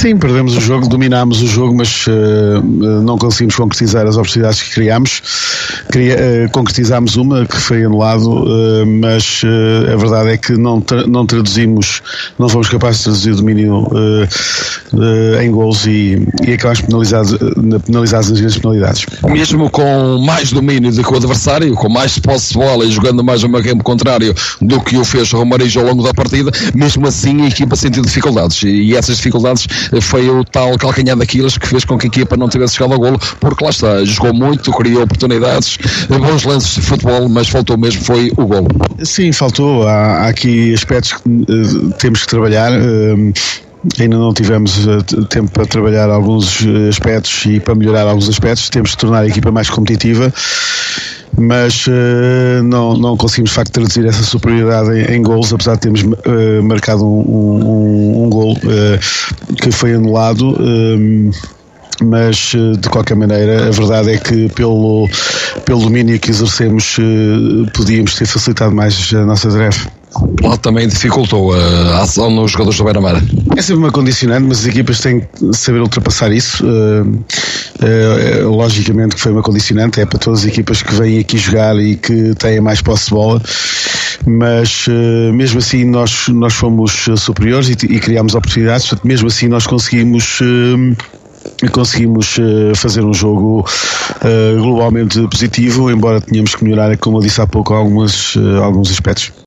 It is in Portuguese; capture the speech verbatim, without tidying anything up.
Sim, perdemos o jogo, dominámos o jogo, mas uh, não conseguimos concretizar as oportunidades que criámos. Queria, uh, concretizámos uma que foi anulado, uh, mas uh, a verdade é que não, tra- não traduzimos, não fomos capazes de traduzir o domínio uh, uh, em gols e, e acabámos penalizados, uh, penalizados nas grandes penalidades. Mesmo com mais domínio do que o adversário, com mais posse de bola e jogando mais uma campo contrário do que o fez o Romarijo ao longo da partida, mesmo assim a equipa sentiu dificuldades, e essas dificuldades foi o tal calcanhar daqueles que fez com que a equipa não tivesse chegado ao golo, porque lá está, jogou muito, criou oportunidades, bons lances de futebol, mas faltou mesmo, foi o golo. Sim, faltou, há, há aqui aspectos que uh, temos que trabalhar. uh, Ainda não tivemos uh, tempo para trabalhar alguns uh, aspectos e para melhorar alguns aspectos. Temos que tornar a equipa mais competitiva, mas uh, não, não conseguimos de facto traduzir essa superioridade em, em golos, apesar de termos uh, marcado um, um, um gol uh, que foi anulado. Um, mas de qualquer maneira a verdade é que pelo, pelo domínio que exercemos podíamos ter facilitado mais a nossa tarefa. Lá também dificultou a ação nos jogadores do Beira-Mar. É sempre uma condicionante, mas as equipas têm que saber ultrapassar isso. Uh, uh, logicamente que foi uma condicionante, é para todas as equipas que vêm aqui jogar e que têm mais posse de bola, mas uh, mesmo assim nós, nós fomos superiores e, e criámos oportunidades, portanto, mesmo assim nós conseguimos uh, conseguimos uh, fazer um jogo uh, globalmente positivo, embora tenhamos que melhorar, como eu disse há pouco, algumas, uh, alguns aspectos.